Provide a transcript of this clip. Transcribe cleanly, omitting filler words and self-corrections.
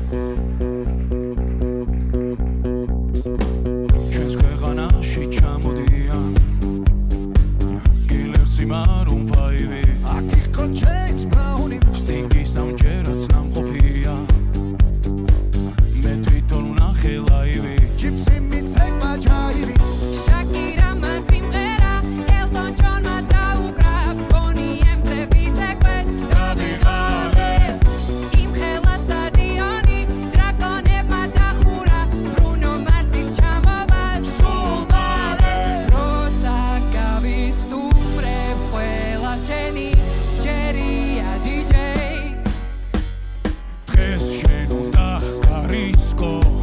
ჩვენს ქვეყანაში ჩამოდიან კილერსი მარუნ ფაივი აქ იყო ჯეიმს ბრაუნი სტინგი სამჯერაც ნამყოფია მე თვითონ ვნახე ლაივი ჯიპსი მიცემა ჯაივი შაკირა სიმღერა ელტონ ჯონმა დაუკრა ბონი ემზე ვიცეკვე დავიღალე იმ ხელა სტადიონი დრაკონებმა დახურა ბრუნო მარსის ჩამოვა სულ მალე როცა გავისტუმრებ ყველა შენი ჯერია DJ დღეს შენ უნდა გარისკო